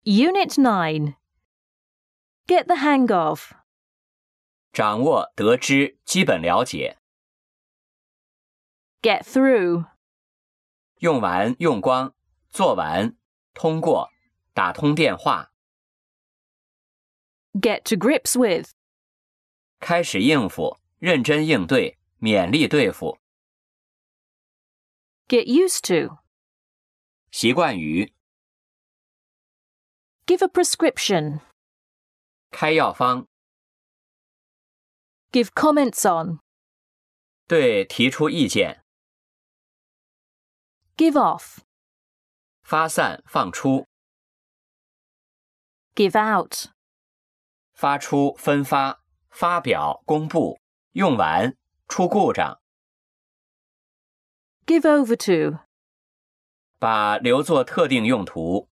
Unit 9. Get the hang of. 掌握、得知、基本了解。 Get through. 用完、用光、做完、通过、打通电话。 Get to grips with. 开始应付、认真应对、勉力对付。 Get used to. 习惯于。 Give a prescription. 开药方。 Give comments on. 对提出意见。 Give off. 发散、放出。 Give out. 发出、分发、发表、公布、用完、出故障。 Give over to. 把留作特定用途。